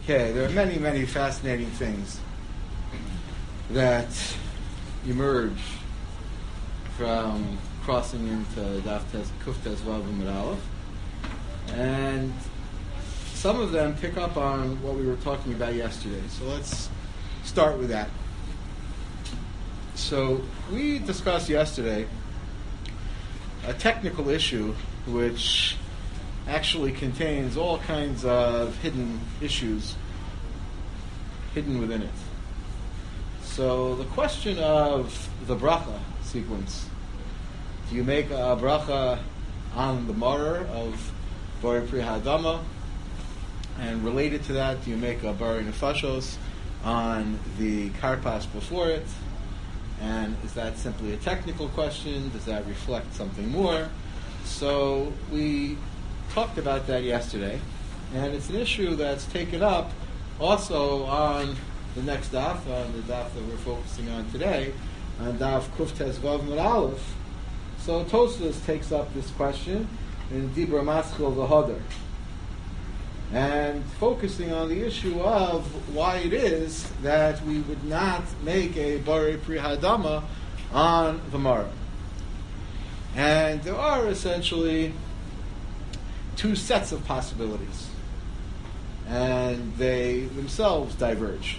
Okay, there are many, many fascinating things that emerge from crossing into Daf Kuf Tes Vav Amud Aleph, and some of them pick up on what we were talking about yesterday. So let's start with that. So we discussed yesterday a technical issue which actually contains all kinds of hidden issues hidden within it. So the question of the bracha sequence. Do you make a bracha on the marer of Bari Pri Ha'adama? And related to that, do you make a Bari Nefashos on the karpas before it? And is that simply a technical question? Does that reflect something more? So we talked about that yesterday, and it's an issue that's taken up also on the next daf, on the daf that we're focusing on today, on daf Kuf Tes Vav Amud Aleph. So Tosfos takes up this question in Dibra Maschil V'Hodar, and focusing on the issue of why it is that we would not make a Bari Pri Ha'adama on the Marah. And there are essentially two sets of possibilities, and they themselves diverge.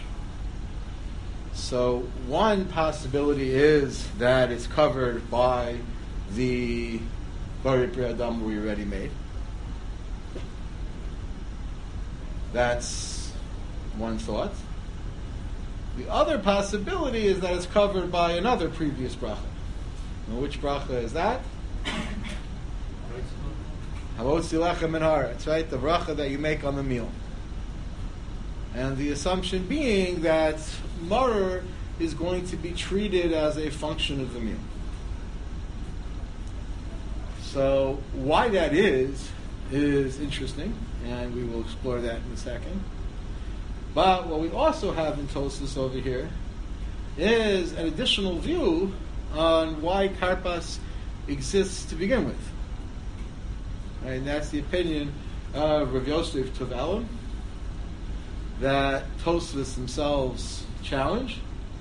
So one possibility is that it's covered by the Bari Pri Ha'adama we already made. That's one thought. The other possibility is that it's covered by another previous bracha. Now, which bracha is that? Hamotzi lechem min haaretz, right? The bracha that you make on the meal. And the assumption being that marer is going to be treated as a function of the meal. So why that is interesting, and we will explore that in a second. But what we also have in Tosfos over here is an additional view on why karpas exists to begin with. Right, and that's the opinion of Rav Yosef Tovelim that Tosfos themselves challenge.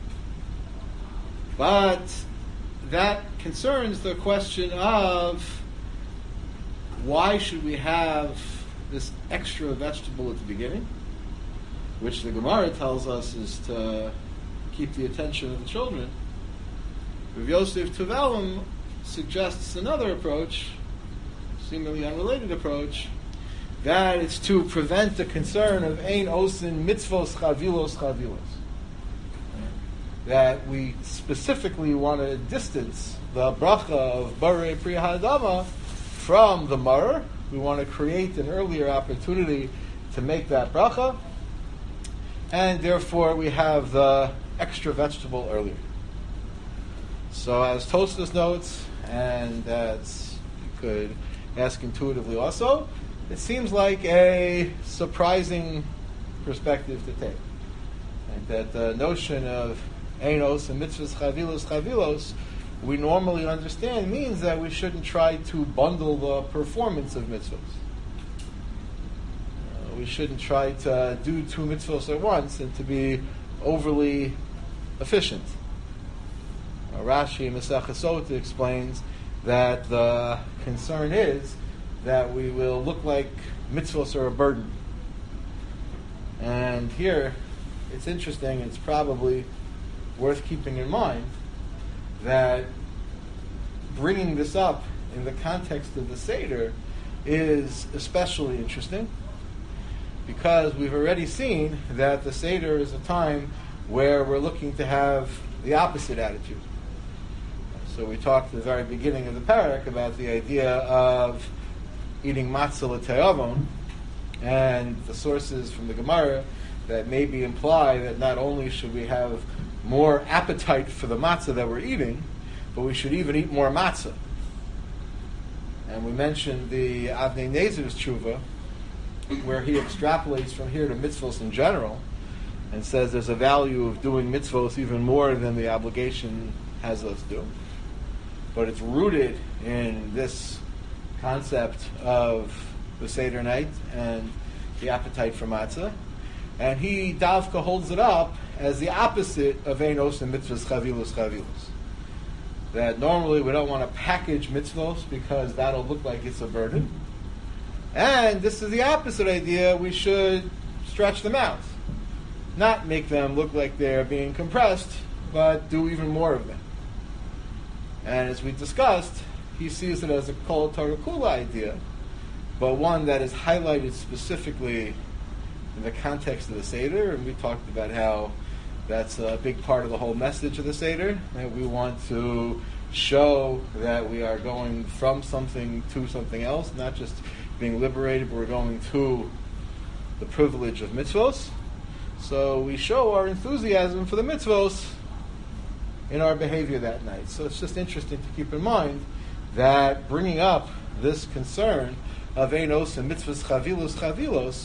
But that concerns the question of why should we have this extra vegetable at the beginning, which the Gemara tells us is to keep the attention of the children. Rav Yosef Tovelim suggests another approach, seemingly unrelated approach, that it's to prevent the concern of ein osin mitzvos chavilos. That we specifically want to distance the bracha of Bari Pri Ha'adama from the marer. We want to create an earlier opportunity to make that bracha, and therefore we have the extra vegetable earlier. So as Tosfos notes, and as you could ask intuitively also, it seems like a surprising perspective to take. And that the notion of einos and mitzvahs chavilos, we normally understand means that we shouldn't try to bundle the performance of mitzvahs. We shouldn't try to do two mitzvahs at once and to be overly efficient. Rashi in Maseches Sotah explains that the concern is that we will look like mitzvahs are a burden. And here, it's interesting, it's probably worth keeping in mind that bringing this up in the context of the Seder is especially interesting, because we've already seen that the Seder is a time where we're looking to have the opposite attitude. So we talked at the very beginning of the parak about the idea of eating matzah l'te'avon, and the sources from the Gemara that maybe imply that not only should we have more appetite for the matzah that we're eating, but we should even eat more matzah. And we mentioned the Avnei Nezer's tshuva, where he extrapolates from here to mitzvos in general, and says there's a value of doing mitzvos even more than the obligation has us do. But it's rooted in this concept of the Seder night and the appetite for matzah. And he, Davka, holds it up as the opposite of Einos and Mitzvahs Chavilus. That normally we don't want to package mitzvos because that'll look like it's a burden. And this is the opposite idea. We should stretch them out. Not make them look like they're being compressed, but do even more of them. And as we discussed, he sees it as a Kol Torah Kula idea, but one that is highlighted specifically in the context of the Seder, and we talked about how that's a big part of the whole message of the Seder, that we want to show that we are going from something to something else, not just being liberated, but we're going to the privilege of mitzvos. So we show our enthusiasm for the mitzvos in our behavior that night. So it's just interesting to keep in mind that bringing up this concern of Einos and mitzvahs chavilos,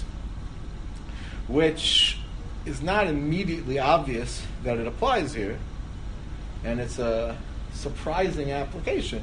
which is not immediately obvious that it applies here, and it's a surprising application.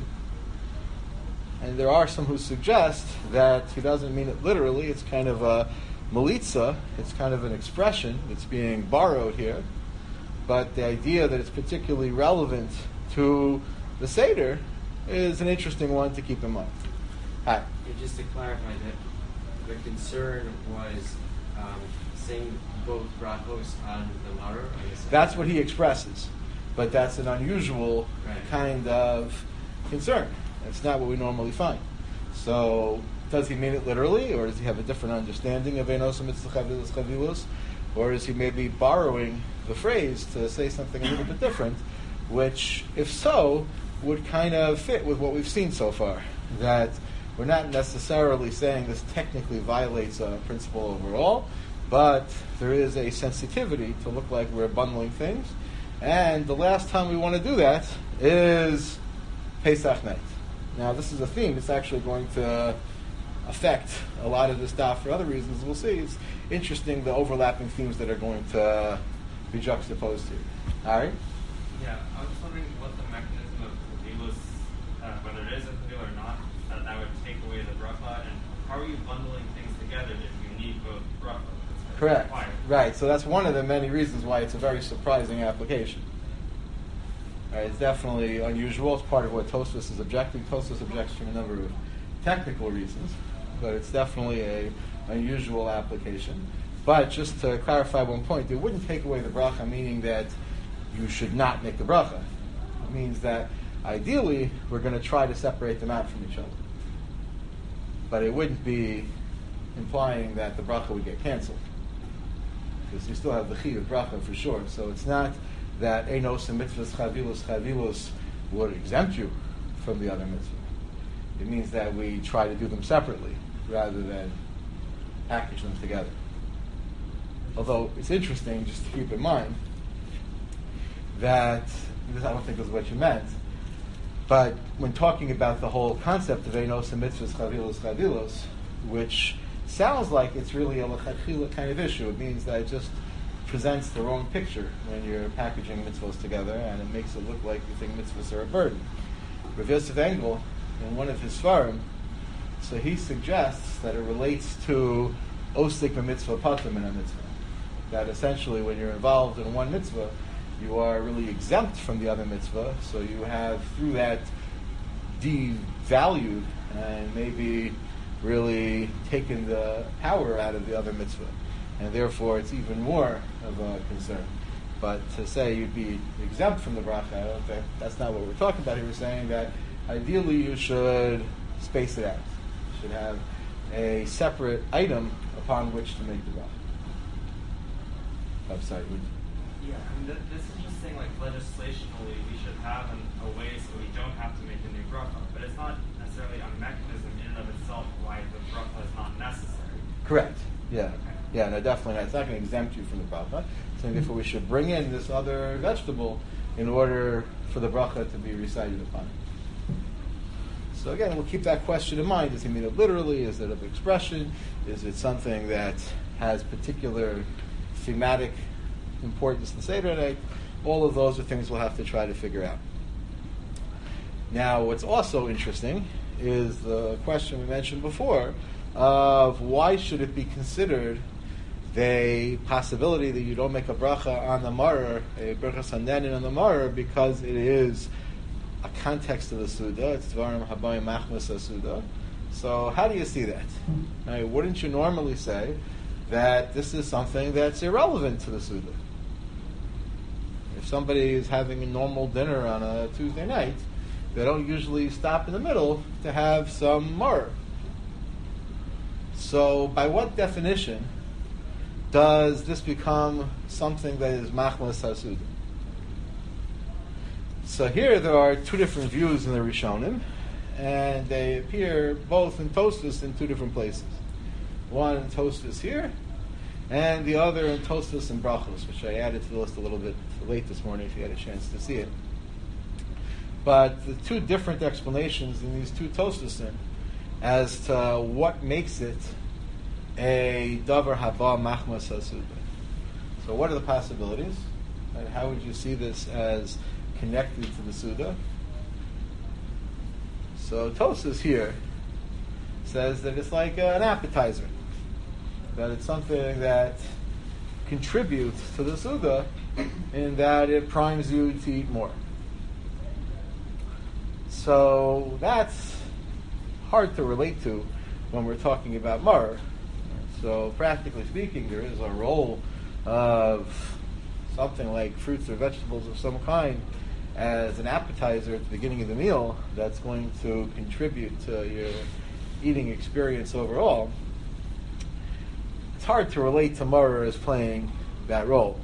And there are some who suggest that he doesn't mean it literally. It's kind of a melitza. It's kind of an expression that's being borrowed here. But the idea that it's particularly relevant to the Seder is an interesting one to keep in mind. Hi. And just to clarify that the concern was saying both brachos on the maror. That's what he expresses. But that's an unusual kind of concern. That's not what we normally find. So, does he mean it literally, or does he have a different understanding of Einos Mitzvah Chavilos, or is he maybe borrowing the phrase to say something a little bit different, which, if so, would kind of fit with what we've seen so far, that we're not necessarily saying this technically violates a principle overall, but there is a sensitivity to look like we're bundling things, and the last time we want to do that is Pesach night. Now, this is a theme that's actually going to affect a lot of this stuff for other reasons. We'll see. It's interesting, the overlapping themes that are going to be juxtaposed here. All right? Yeah, I was just wondering what the mechanism of Chavilus, whether it is a Chavil or not, that would take away the bracha, and how are you bundling things together if you need both brachas? Correct. Right, so that's one of the many reasons why it's a very surprising application. Right, it's definitely unusual. It's part of what Tosfos is objecting. Tosfos objects from a number of technical reasons, but it's definitely a unusual application. But just to clarify one point, it wouldn't take away the bracha, meaning that you should not make the bracha. It means that ideally we're going to try to separate them out from each other. But it wouldn't be implying that the bracha would get canceled, because you still have the chiyuv bracha for sure. So it's not that Einos and mitzvahs chavilos would exempt you from the other mitzvah. It means that we try to do them separately rather than package them together. Although it's interesting just to keep in mind that, I don't think this is what you meant, but when talking about the whole concept of Einos and mitzvahs chavilos, which sounds like it's really a lechatchila kind of issue. It means that it just presents the wrong picture when you're packaging mitzvahs together, and it makes it look like you think mitzvahs are a burden. Rav Yosef Engel, in one of his svarim, so he suggests that it relates to osik b'mitzvah patim in a mitzvah. That essentially when you're involved in one mitzvah, you are really exempt from the other mitzvah, so you have, through that, devalued and maybe really taken the power out of the other mitzvah. And therefore it's even more of a concern. But to say you'd be exempt from the bracha, I don't think that's not what we're talking about here. We're saying that ideally you should space it out. You should have a separate item upon which to make the bracha. I'm sorry. Yeah, I mean, this is just saying, like, legislationally we should have a way so we don't have to make a new bracha. But it's not necessarily a mechanism in and of itself why the bracha is not necessary. Correct. Yeah. Okay. Yeah, no, definitely not. It's not going to exempt you from the bracha. So therefore we should bring in this other vegetable in order for the bracha to be recited upon it. So again, we'll keep that question in mind. Does he mean it literally? Is it an expression? Is it something that has particular thematic importance in the Seder night? All of those are things we'll have to try to figure out. Now, what's also interesting is the question we mentioned before of why should it be considered the possibility that you don't make a bracha on the maror, a bracha sandenin on the maror, because it is a context of the Suda. It's Dvarim Habayim Machmas Suda. So how do you see that? Now, wouldn't you normally say that this is something that's irrelevant to the Suda? If somebody is having a normal dinner on a Tuesday night, they don't usually stop in the middle to have some maror. So by what definition does this become something that is Machmas HaSuda? So here there are two different views in the Rishonim, and they appear both in Tosfos in two different places. One in Tosfos here, and the other in Tosfos and Brachos, which I added to the list a little bit late this morning if you had a chance to see it. But the two different explanations in these two Tosfos as to what makes it a Davar Haba Machmas HaSuda. So what are the possibilities? And how would you see this as connected to the Suda? So Tosfos here says that it's like an appetizer, that it's something that contributes to the Suda in that it primes you to eat more. So that's hard to relate to when we're talking about maror. So practically speaking, there is a role of something like fruits or vegetables of some kind as an appetizer at the beginning of the meal that's going to contribute to your eating experience overall. It's hard to relate to maror as playing that role.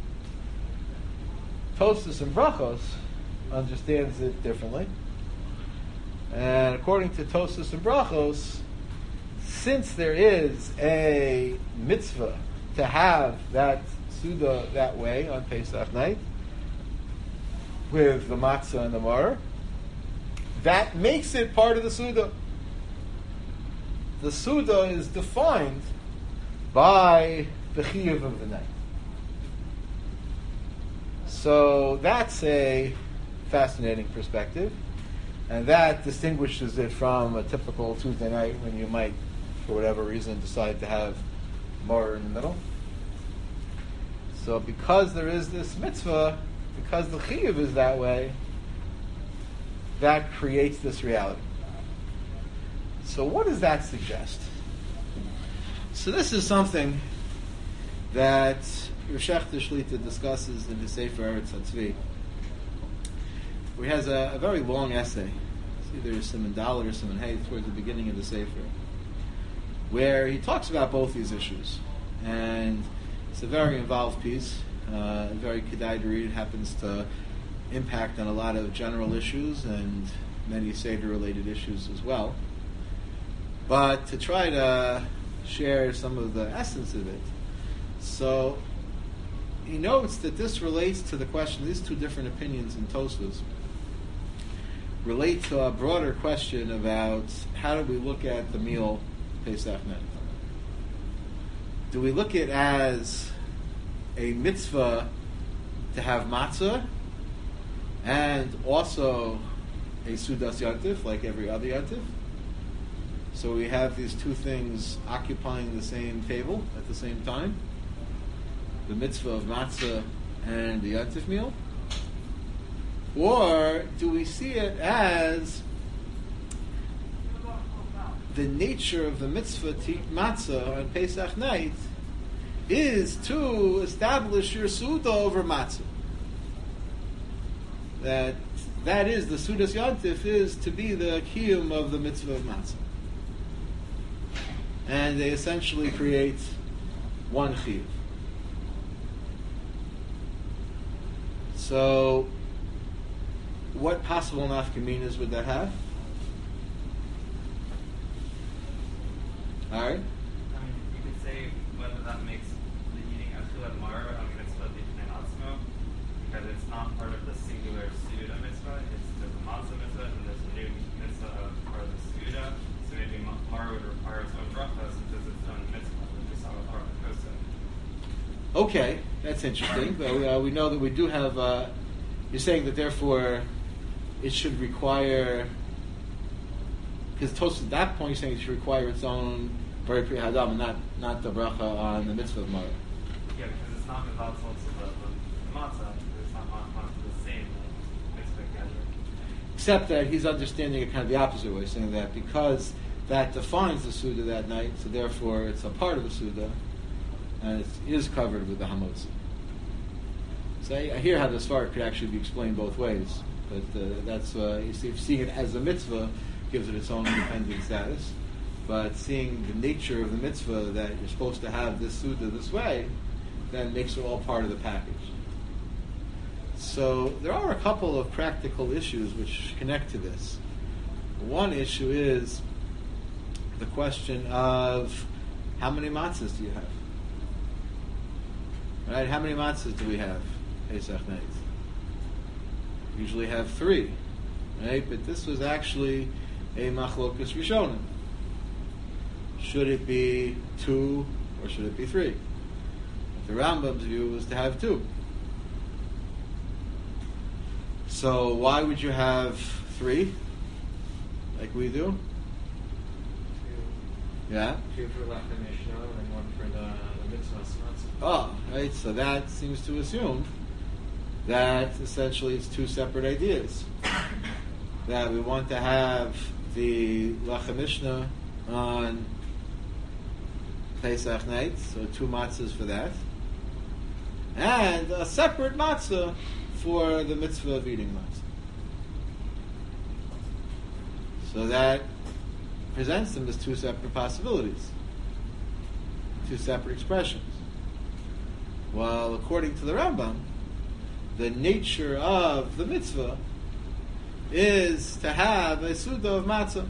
Tosfos and Brachos understands it differently. And according to Tosfos and Brachos, since there is a mitzvah to have that Suda that way on Pesach night, with the matzah and the maror, that makes it part of the Suda. The Suda is defined by the chiyuv of the night. So that's a fascinating perspective, and that distinguishes it from a typical Tuesday night when you might, for whatever reason, decide to have maror in the middle. So because there is this mitzvah, because the chiyuv is that way, that creates this reality. So what does that suggest? So this is something that Rosh Shlita discusses in his Sefer Eretz HaTzvi, where he has a very long essay. It's either Siman Daled or Siman Hey towards the beginning of the Sefer, where he talks about both these issues. And it's a very involved piece, very kedai to read. It happens to impact on a lot of general issues and many Seder-related issues as well. But to try to share some of the essence of it, so he notes that this relates to the question, these two different opinions in Tosfos relate to a broader question about how do we look at the meal Pesach night. Do we look at it as a mitzvah to have matzah and also a Sudas Yantif like every other Yantif? So we have these two things occupying the same table at the same time, the mitzvah of matzah and the Yantif meal? Or do we see it as the nature of the mitzvah to eat matzah on Pesach night is to establish your Suda over matzah? That is, the Sudas Yantif is to be the kiyum of the mitzvah of matzah. And they essentially create one chiyuv. So, what possible nafkaminas would that have? All right. I mean, you could say whether that makes the eating achilat maror a mitzvah b'fnei atzmo, because it's not part of the singular Suda mitzvah. There's a matzah mitzvah and there's a new mitzvah of part of the Suda. So maybe maror would require its own bracha since it's its own mitzvah, which is how a part of the kosa. Okay, that's interesting. But we know that we do have. You're saying that therefore it should require, because Tosfos at that point you're saying it should require its own very Pri Hadam, and not the bracha on the mitzvah of Mara. Yeah, because it's not about also the matzah. It's not the same mitzvah gathering. Except that he's understanding it kind of the opposite way, saying that because that defines the Suda that night, so therefore it's a part of the Suda, and it is covered with the Hamotzi. So I hear how the Svar could actually be explained both ways, but that's you see, seeing it as a mitzvah gives it its own independent status. But seeing the nature of the mitzvah that you're supposed to have this Suda this way, then makes it all part of the package. So there are a couple of practical issues which connect to this. One issue is the question of how many matzahs do you have? Right? How many matzahs do we have Pesach night? We usually have 3, right? But this was actually a machlokas rishonim. Should it be 2 or should it be 3? The Rambam's view was to have 2. So why would you have 3, like we do? 2. Yeah. 2 for Lechem Mishnah and 1 for the mitzvah. Oh, right. So that seems to assume that essentially it's 2 separate ideas. That we want to have the Lechem Mishnah on Pesach night, so 2 matzahs for that, and a separate matzah for the mitzvah of eating matzah. So that presents them as 2 separate possibilities, 2 separate expressions. Well, according to the Rambam, the nature of the mitzvah is to have a Suda of matzah.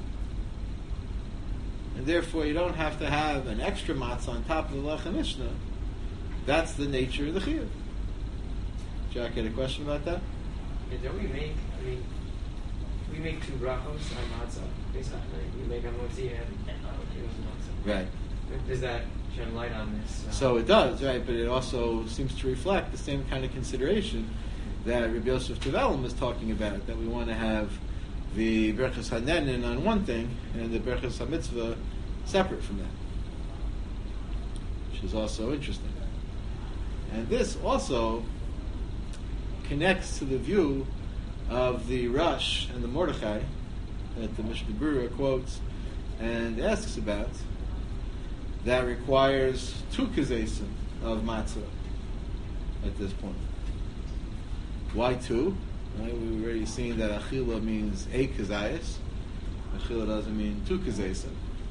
And therefore you don't have to have an extra matzah on top of the Lechem Mishnah. That's the nature of the chiyuv. Jack, had a question about that? Yeah, don't we make 2 brachos on matzah Pesach night? We make hamotzi and matzah. Right. Does that shed light on this? So it does, right? But it also seems to reflect the same kind of consideration that Rabbi Yosef Tevelim is talking about, that we want to have the Berachos HaNenin on one thing and the Berachos HaMitzvah separate from that, which is also interesting. And this also connects to the view of the Rush and the Mordechai that the Mishnah Berurah quotes and asks about, that requires 2 kazesim of matzah at this point. Why 2? Right? We've already seen that achila means a kazayas. Achila doesn't mean 2 kazesim.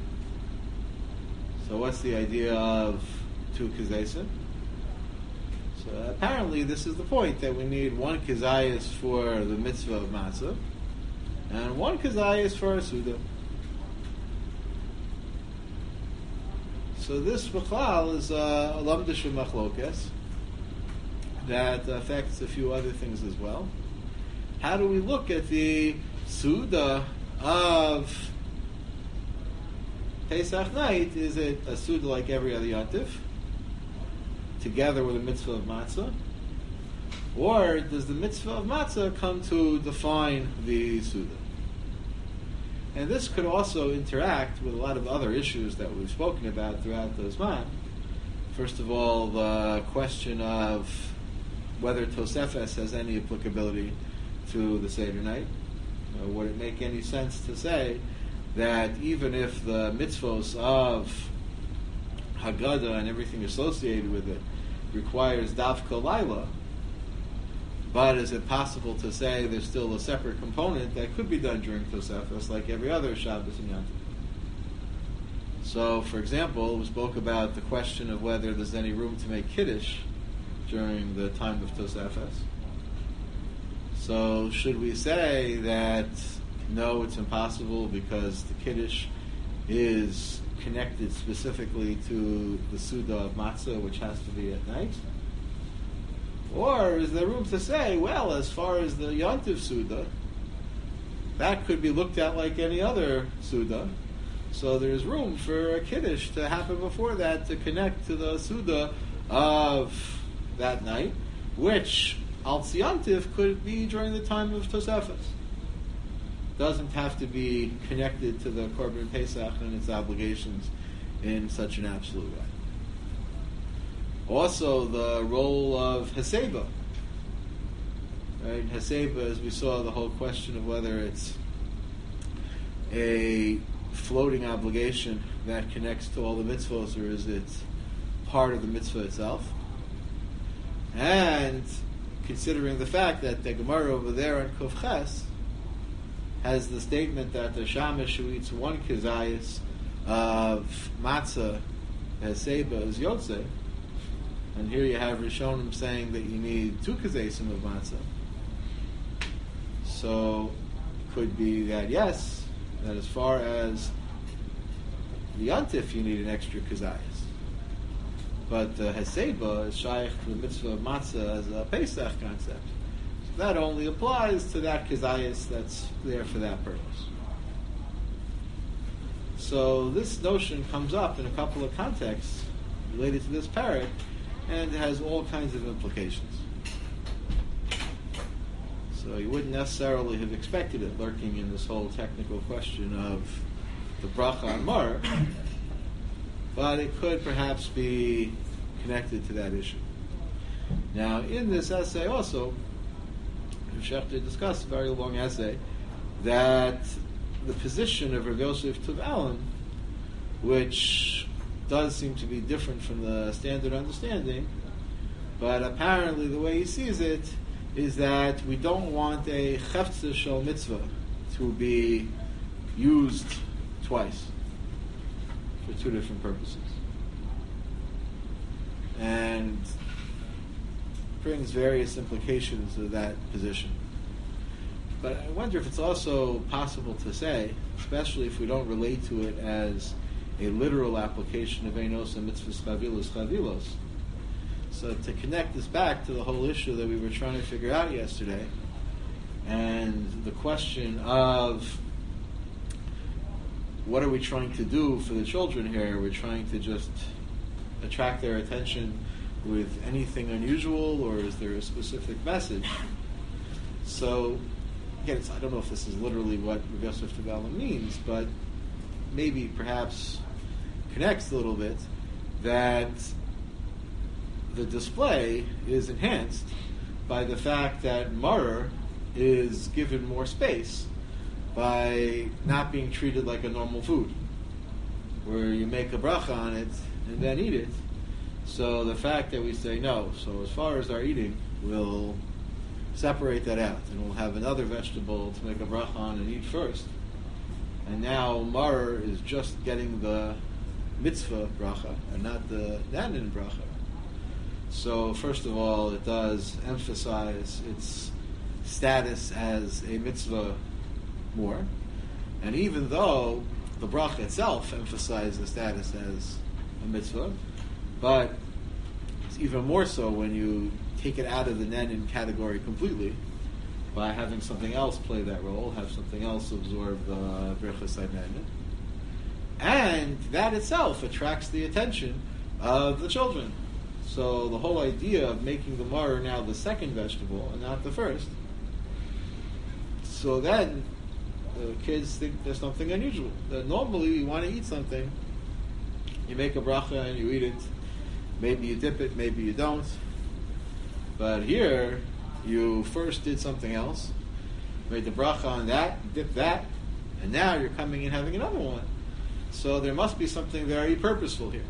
So what's the idea of 2 kazesim? So apparently this is the point, that we need 1 kazayas for the mitzvah of matzah and 1 kazayas for a suda. So this b'chlal is a lamdish machlokes that affects a few other things as well. How do we look at the Suda of Pesach night? Is it a Suda like every other Yontif, together with a mitzvah of matzah? Or does the mitzvah of matzah come to define the Suda? And this could also interact with a lot of other issues that we've spoken about throughout the Zman. First of all, the question of whether Tosefes has any applicability to the Seder night. Would it make any sense to say that even if the mitzvos of Haggadah and everything associated with it requires Davka Laila, but is it possible to say there's still a separate component that could be done during Tosefes like every other Shabbos and Yom Tov? So, for example, we spoke about the question of whether there's any room to make Kiddush during the time of Tosefes. So, should we say that no, it's impossible because the Kiddush is connected specifically to the Suda of Matzah, which has to be at night? Or is there room to say, well, as far as the Yontif Suda, that could be looked at like any other Suda, so there's room for a Kiddush to happen before that to connect to the Suda of that night, which Al Tziontif could be during the time of Tosefes. Doesn't have to be connected to the Korban Pesach and its obligations in such an absolute way. Also, the role of Heseba. Right? Heseba, as we saw, the whole question of whether it's a floating obligation that connects to all the mitzvahs, or is it part of the mitzvah itself? And considering the fact that the Gemara over there on Kuf Ches has the statement that the shamish who eats one kizayis of matzah, Heseba, is Yotzei, and here you have Rishonim saying that you need 2 kazesim of matzah. So, could be that yes, that as far as the yontif you need an extra kazayis. But Heseba is shaykh to the mitzvah of matzah as a Pesach concept. So that only applies to that kazayis that's there for that purpose. So this notion comes up in a couple of contexts related to this parak, and it has all kinds of implications. So you wouldn't necessarily have expected it lurking in this whole technical question of the bracha on mar, but it could perhaps be connected to that issue. Now, in this essay also, Shechter discussed a very long essay that the position of Rav Yosef Tuv Allen, which does seem to be different from the standard understanding, but apparently the way he sees it is that we don't want a cheftzah shel mitzvah to be used twice for 2 different purposes, and brings various implications of that position. But I wonder if it's also possible to say, especially if we don't relate to it as a literal application of Einos and Mitzvahs Chavilos. So to connect this back to the whole issue that we were trying to figure out yesterday, and the question of what are we trying to do for the children here? We're trying to just attract their attention with anything unusual, or is there a specific message? So, again, I don't know if this is literally what Rav Yosef Tuv Allen means, but maybe perhaps connects a little bit that the display is enhanced by the fact that maror is given more space by not being treated like a normal food, where you make a bracha on it and then eat it. So the fact that we say no, so as far as our eating, we'll separate that out, and we'll have another vegetable to make a bracha on and eat first. And now maror is just getting the mitzvah bracha and not the nanin bracha. So first of all, it does emphasize its status as a mitzvah more. And even though the bracha itself emphasizes the status as a mitzvah, but it's even more so when you take it out of the nanin category completely by having something else play that role, have something else absorb the brachas nanin. And that itself attracts the attention of the children. So the whole idea of making the maror now the second vegetable and not the first, so then the kids think there's something unusual. That normally you want to eat something, you make a bracha and you eat it. Maybe you dip it, maybe you don't. But here, you first did something else, made the bracha on that, dipped that, and now you're coming and having another one. So there must be something very purposeful here.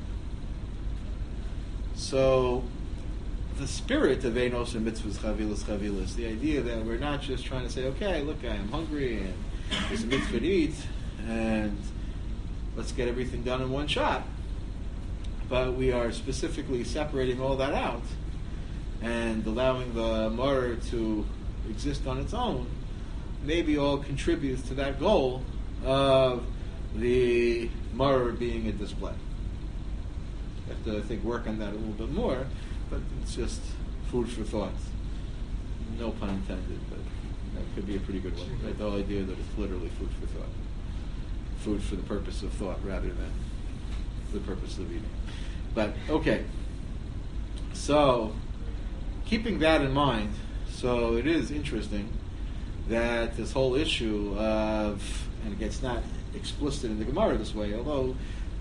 So the spirit of Einos and Mitzvahs Chavilos, the idea that we're not just trying to say, okay, look, I am hungry and there's a mitzvah to eat, and let's get everything done in one shot. But we are specifically separating all that out and allowing the maror to exist on its own, maybe all contributes to that goal of the maror being a display. You have to, I think, work on that a little bit more, but it's just food for thought. No pun intended, but that could be a pretty good one. Right? The whole idea that it's literally food for thought. Food for the purpose of thought rather than the purpose of eating. But, okay. So, keeping that in mind, so it is interesting that this whole issue of, and again, it's not explicit in the Gemara this way, although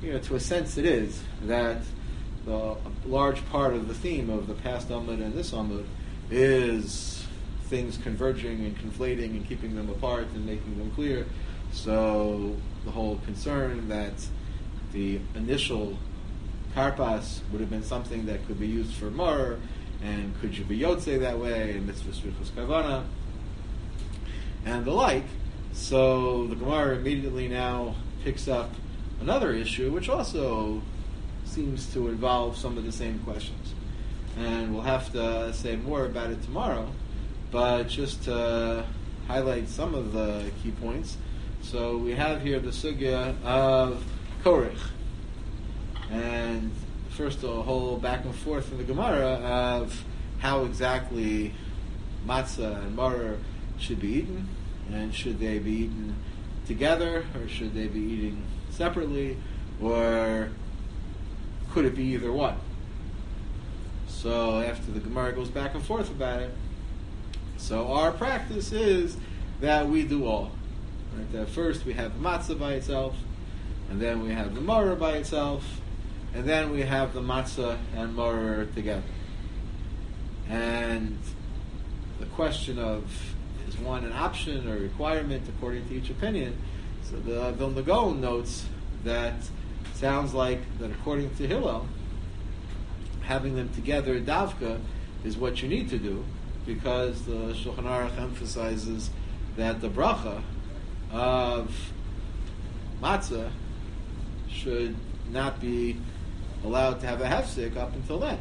to a sense it is, that a large part of the theme of the past Amud and this Amud is things converging and conflating and keeping them apart and making them clear. So the whole concern that the initial karpas would have been something that could be used for mar, and could you be yotze that way, and mitzvah shvichus kavana, and the like. So the Gemara immediately now picks up another issue, which also seems to involve some of the same questions. And we'll have to say more about it tomorrow, but just to highlight some of the key points. So we have here the sugya of korech. And first a whole back and forth in the Gemara of how exactly matzah and maror should be eaten, and should they be eaten together, or should they be eating separately, or could it be either one? So after the Gemara goes back and forth about it, so our practice is that we do all. Right? That first we have the matzah by itself, and then we have the maror by itself, and then we have the matzah and maror together. And the question of, is one an option or requirement according to each opinion? So the Vilna Gaon notes that it sounds like that according to Hillel, having them together davka is what you need to do, because the Shulchan Aruch emphasizes that the bracha of matzah should not be allowed to have a hefsek up until then.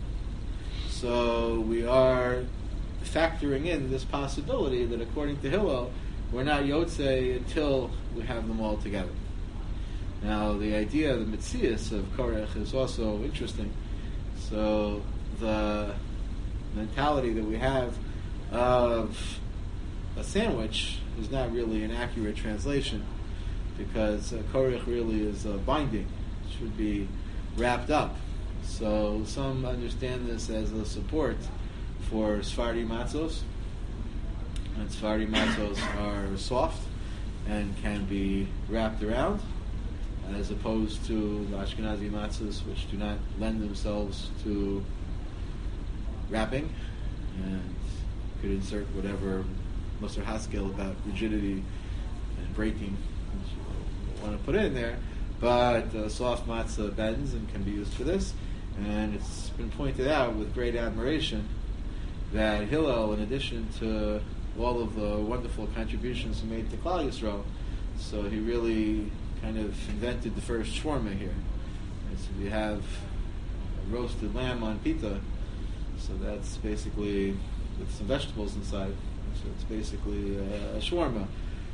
So we are factoring in this possibility that according to Hillel, we're not yotze until we have them all together. Now the idea, the mitzias of korech is also interesting. So the mentality that we have of a sandwich is not really an accurate translation, because korech really is binding. It should be wrapped up. So some understand this as a support for Sephardi matzos, and Sephardi matzos are soft and can be wrapped around, as opposed to the Ashkenazi matzos, which do not lend themselves to wrapping, and could insert whatever Musar Haskell about rigidity and breaking which you want to put in there. But soft matzah bends and can be used for this. And it's been pointed out with great admiration that Hillel, in addition to all of the wonderful contributions he made to Klal Yisrael, so he really kind of invented the first shawarma here. And so we have a roasted lamb on pita, so that's basically with some vegetables inside. So it's basically a shawarma.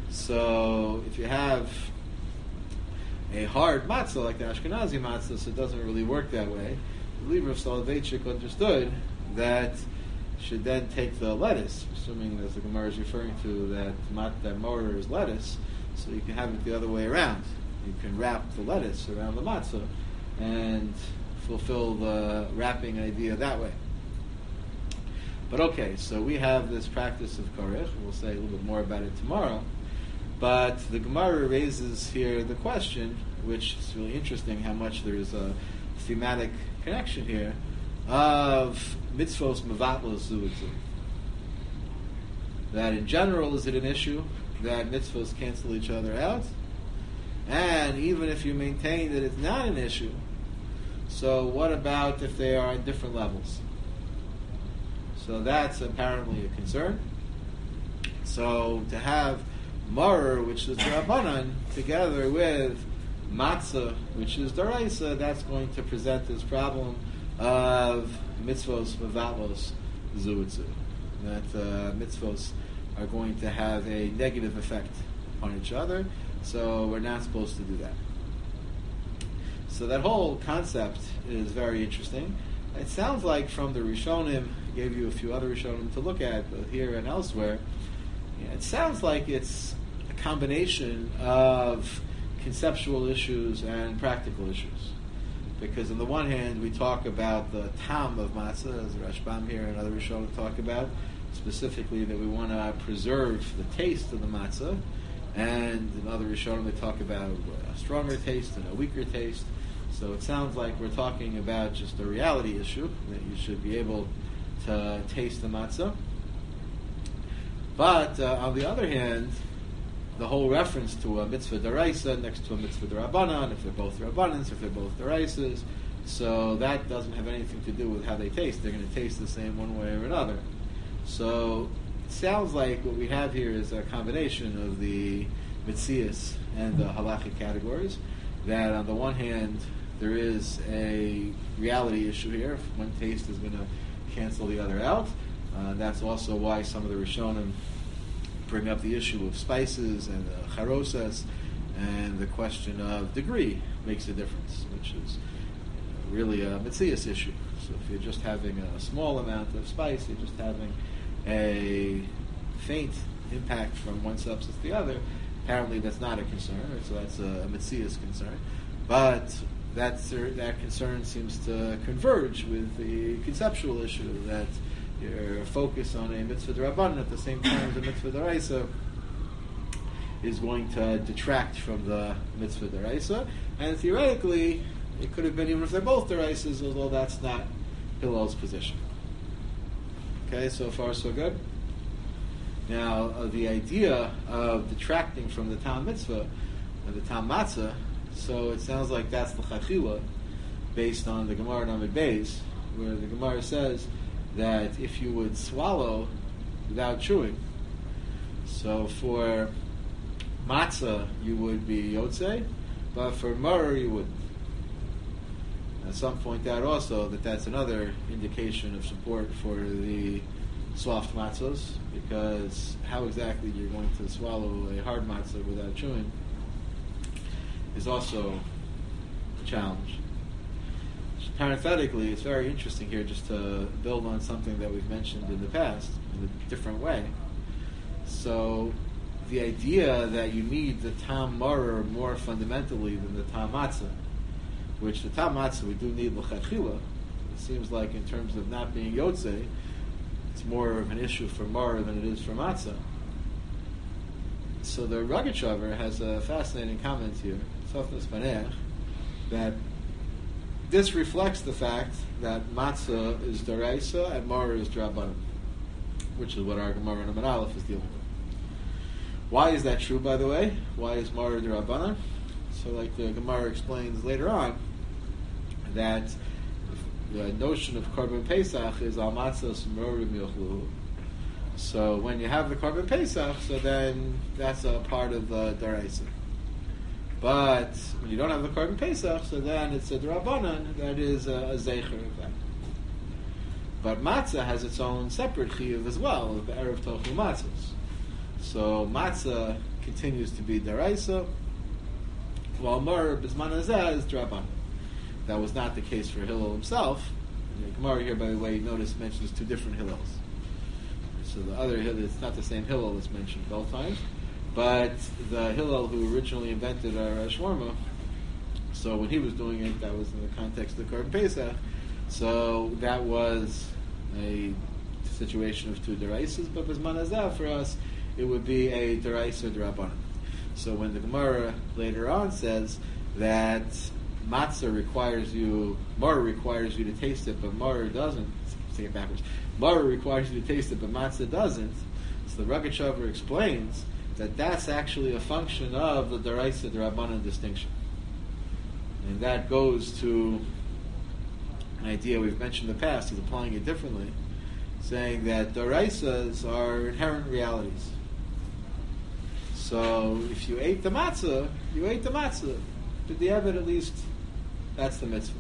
So if you have a hard matzah like the Ashkenazi matzah, so it doesn't really work that way. The Lieber of Soloveitchik understood that should then take the lettuce, assuming that the Gemara is referring to that mortar is lettuce, so you can have it the other way around. You can wrap the lettuce around the matzah and fulfill the wrapping idea that way. But okay, so we have this practice of korech. We'll say a little bit more about it tomorrow. But the Gemara raises here the question, which is really interesting, how much there is a thematic connection here, of mitzvos mevatlos zuitzu. That in general, is it an issue that mitzvos cancel each other out? And even if you maintain that it's not an issue, so what about if they are at different levels? So that's apparently a concern. So to have maror, which is Rabbanan, together with matzah, which is Daraisa, that's going to present this problem of mitzvos mevatlos zuitzu. That mitzvos are going to have a negative effect on each other, so we're not supposed to do that. So that whole concept is very interesting. It sounds like from the Rishonim, I gave you a few other Rishonim to look at, but here and elsewhere, it sounds like it's a combination of conceptual issues and practical issues. Because on the one hand, we talk about the tam of matzah, as Rashbam here and other Rishonim talk about, specifically that we want to preserve the taste of the matzah, And in other Rishonim they talk about a stronger taste and a weaker taste. So it sounds like we're talking about just a reality issue, that you should be able to taste the matzah. But on the other hand, the whole reference to a mitzvah deraisa next to a mitzvah derabanan, if they're both rabbanans, if they're both deraisas, so that doesn't have anything to do with how they taste. They're going to taste the same one way or another. So it sounds like what we have here is a combination of the mitzias and the halachic categories, that on the one hand, there is a reality issue here. One taste is going to cancel the other out. That's also why some of the Rishonim bring up the issue of spices and charosas, and the question of degree makes a difference, which is really a mitzias issue. So if you're just having a small amount of spice, you're just having a faint impact from one substance to the other, apparently that's not a concern, so that's a mitzias concern. But that concern seems to converge with the conceptual issue that your focus on a mitzvah d'Rabbanan at the same time as a mitzvah d'Oraisa is going to detract from the mitzvah d'Oraisa. And theoretically, it could have been even if they're both d'Oraisas, although that's not Hillel's position. Okay, so far so good. Now, the idea of detracting from the Tam mitzvah and the Tam matzah, so it sounds like that's the chachila based on the Gemara Namid Beis, where the Gemara says that if you would swallow without chewing, so for matzah you would be yotzei, but for maror you wouldn't. And some point out also that that's another indication of support for the soft matzahs, because how exactly you're going to swallow a hard matzah without chewing is also a challenge. Parenthetically, it's very interesting here just to build on something that we've mentioned in the past in a different way. So the idea that you need the tam maror more fundamentally than the tam matzah, which the tam matzah we do need l'chachila, it seems like in terms of not being yotzei, it's more of an issue for maror than it is for matzah. So the Rogatchover has a fascinating comment here, Sofnas Paneach, that this reflects the fact that matzah is deraisa and maror is d'Rabbanan, which is what our Gemara Namid Aleph is dealing with. Why is that true, by the way? Why is maror d'Rabbanan? So like the Gemara explains later on, that the notion of Korban Pesach is al matzos merorim yochluhu. So when you have the Korban Pesach, so then that's a part of the deraisa. But when you don't have the Korban Pesach, so then it's a d'Rabbanan, that is a zeicher of that. But matzah has its own separate chiyuv as well, the erev tochel matzahs. So matzah continues to be deraisa, while maror bisman hazeh is d'Rabbanan. That was not the case for Hillel himself. And the Gemara here, by the way, you notice mentions two different Hillels. So the other Hillel, it's not the same Hillel that's mentioned both times, but the Hillel who originally invented our shawarma, so when he was doing it, that was in the context of the Korban Pesach, so that was a situation of two deraisas, but bisman hazeh for us, it would be a deraisa d'Rabbanan. So when the Gemara later on says that matzah requires you, maror requires you to taste it, but maror doesn't, say it backwards, maror requires you to taste it, but matzah doesn't, so the Rogatchover explains that that's actually a function of the deraisa d'Rabbanan distinction. And that goes to an idea we've mentioned in the past, he's applying it differently, saying that deraisas are inherent realities. So if you ate the matzah, you ate the matzah. B'diavad, at least, that's the mitzvah.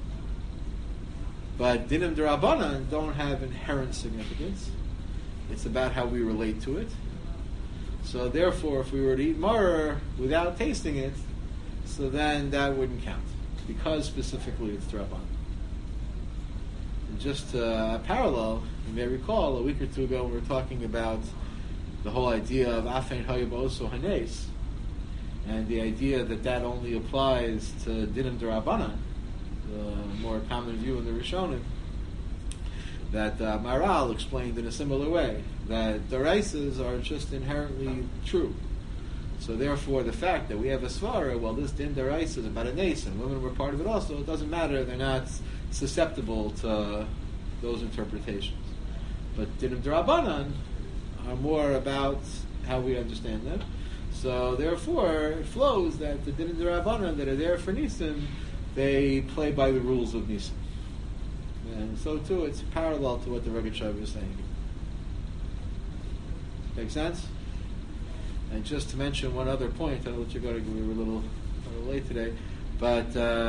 But dinim d'Rabbanan don't have inherent significance. It's about how we relate to it. So therefore, if we were to eat maror without tasting it, so then that wouldn't count, because specifically it's d'Rabbanan. And just a parallel, you may recall a week or two ago we were talking about the whole idea of afein hayab oso hanes, and the idea that that only applies to dinim d'Rabbanan, the more common view in the Rishonim, that Maral explained in a similar way, that deraisas are just inherently true. So therefore, the fact that we have a svara, well, this din deraisa is about a nes, and women were part of it also, it doesn't matter, they're not susceptible to those interpretations. But dinim derabanan are more about how we understand them. So therefore, it flows that the dinim derabanan that are there for nisim, they play by the rules of nisim. And so too, it's parallel to what the Rogatchover is saying. Make sense? And just to mention one other point, I'll let you go, we were a little late today, but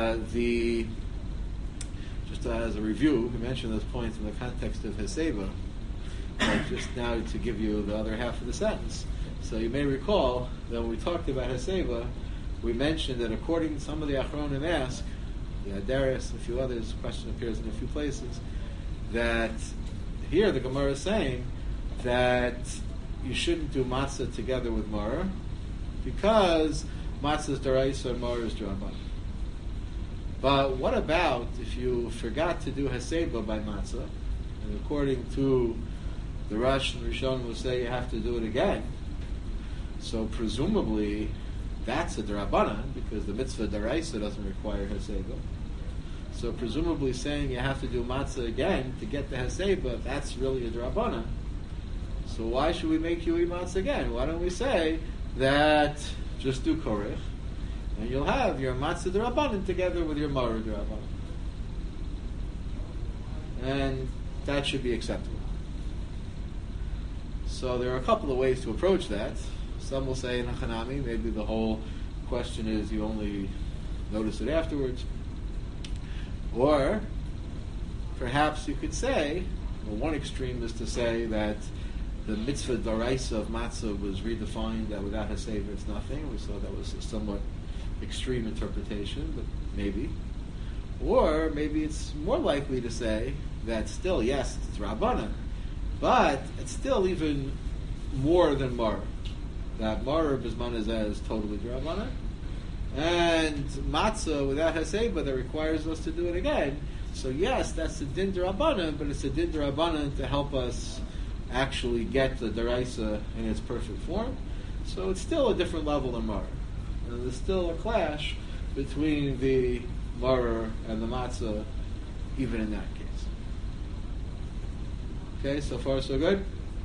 just as a review, we mentioned those points in the context of Heseva, just now to give you the other half of the sentence. So you may recall that when we talked about Heseva, we mentioned that according to some of the Achronim ask, the Adaris and a few others, the question appears in a few places, that here the Gemara is saying that you shouldn't do matzah together with maror because matzah is deraisa and maror is draban. But what about if you forgot to do haseba by matzah, and according to the Rosh and Rishon will say you have to do it again, so presumably that's a drabanan because the mitzvah deraisa doesn't require haseba. So presumably saying you have to do matzah again to get the haseba, that's really a drabanan. So why should we make you eat matzah again? Why don't we say that just do korech, and you'll have your matzah d'Rabbanan together with your maror d'Rabbanan, and that should be acceptable. So there are a couple of ways to approach that. Some will say in Hanami, maybe the whole question is you only notice it afterwards, or perhaps you could say, well, one extreme is to say that the mitzvah daraisa of matzah was redefined that without haseva it's nothing. We saw that was a somewhat extreme interpretation, but maybe. Or maybe it's more likely to say that still, yes, it's Rabbanan, but it's still even more than Maror. That Maror Bisman is totally Rabbanan. And matzah without haseva that requires us to do it again. So yes, that's the din d'Rabbanan, but it's a din d'Rabbanan to help us actually get the deraisa in its perfect form. So it's still a different level than maror. And there's still a clash between the maror and the matzah, even in that case. Okay, so far so good?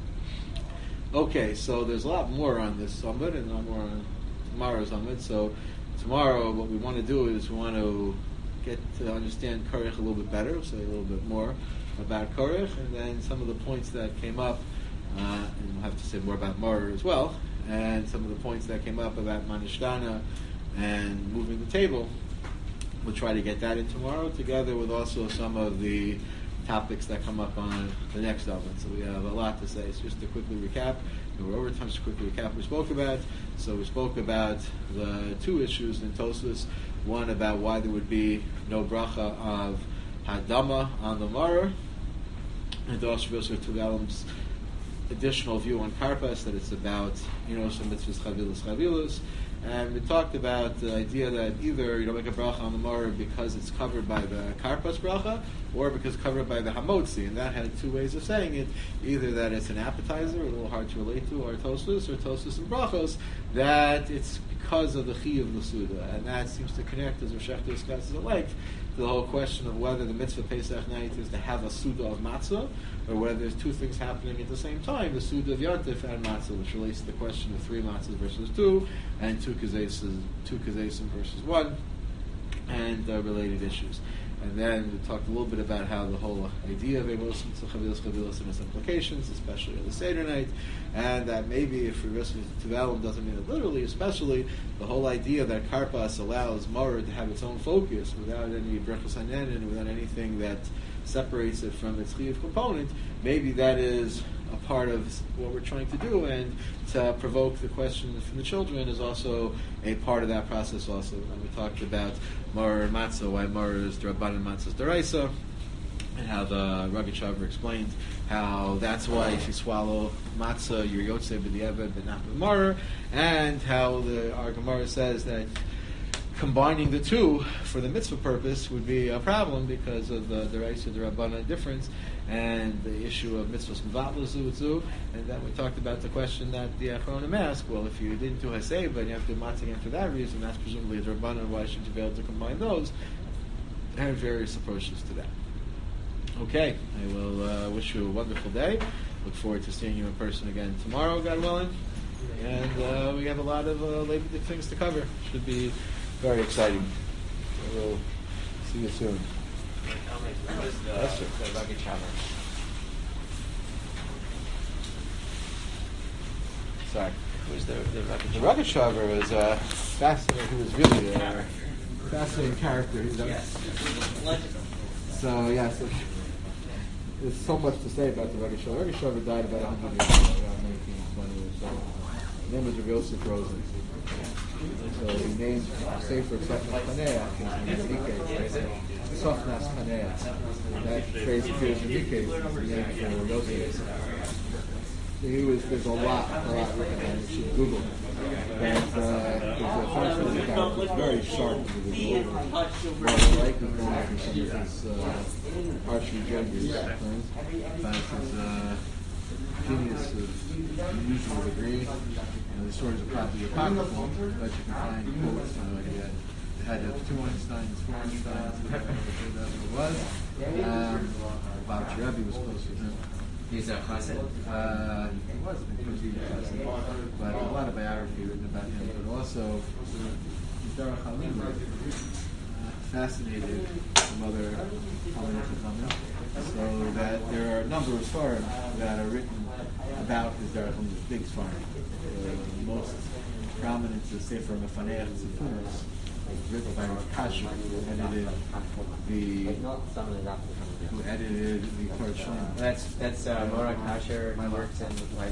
Okay, so there's a lot more on this summit and a lot more on tomorrow's summit. So tomorrow what we want to do is we want to get to understand Korech a little bit better, so a little bit more about Korech, and then some of the points that came up, and we'll have to say more about maror as well, and some of the points that came up about manishtana and moving the table. We'll try to get that in tomorrow, together with also some of the topics that come up on the next element. So we have a lot to say. So just to quickly recap, we're over time, just to quickly recap what we spoke about. So we spoke about the two issues in Tosfos. One about why there would be no bracha of hadama on the maror, and also Tugalim's additional view on karpas, that it's about some mitzvahs chavilas, and we talked about the idea that either you don't make a bracha on the maror because it's covered by the karpas bracha, or because it's covered by the hamotzi, and that had two ways of saying it: either that it's an appetizer, a little hard to relate to, or tosfos and brachos, that it's because of the chi of the suda, and that seems to connect, as Rosh discusses at length, to the whole question of whether the mitzvah Pesach night is to have a suda of matzah, or whether there's two things happening at the same time, the suda of Yantif and matzah, which relates to the question of 3 matzahs versus 2, and 2 kazesim versus 1, and related issues. And then we talked a little bit about how the whole idea of Amos and Chavilas and its implications, especially on the Seder night, and that maybe if Rebbeinu Tuvalim doesn't mean it literally, especially the whole idea that Karpas allows maror to have its own focus without any Brechus Hanen and without anything that separates it from its Chiyuv component, maybe that is a part of what we're trying to do, and to provoke the question from the children is also a part of that process also. And we talked about maror and matzah, why maror is d'Rabbanan and matzah is d'Oraisa, and how the Rogatchover explained how that's why if you swallow matzah, you're yotzei b'diavad but not b'maror, and how our Gemara says that combining the two for the mitzvah purpose would be a problem because of the Raisa D'Rabbanan difference and the issue of mitzvahs mevatla zu. And then we talked about the question that the Achronim asked, well, if you didn't do Haseba and you have to do Matzah again for that reason, that's presumably a D'Rabbanan, why should you be able to combine those? I have various approaches to that. Okay, I will wish you a wonderful day. Look forward to seeing you in person again tomorrow, God willing. And we have a lot of Labor Day things to cover. Should be very exciting. So we'll see you soon. Yes, sir. The rugged shower. Sorry. Who's the rugged The Rugged Shaver is fascinating. He was really a fascinating character. So there's so much to say about the Rugged Shaver. Rugged Shaver died about 100 years ago, around 1920 or so. His name was Rav Yosef Rosen. So he named Sefer Sofnas Paneach, Sofnas Paneach. That phrase appears in Mikdash, the name for Yosef. There's a lot written on it. You should Google it. But he's a fascinating character. He's very sharp individual. Well, I like him more than some of his harsher judges. But his genius is unusual degree. The stories are probably apocryphal, but you can find quotes. He had two Einsteins, four Einsteins, whatever it was. Bob Rebbe was close with him. He's a chassid. He wasn't a Kuzi chassid, but a lot of biography written about him. But also, Dara Khalil fascinated some other Halachic women, so that there are a number of svarim that are written about his Dara Khalil, big svarim. The most prominent is Sefer Mefaneach Tzifunos, written by Rav Kasher, who edited the Torah Shlema. That's Mora Kasher. He works in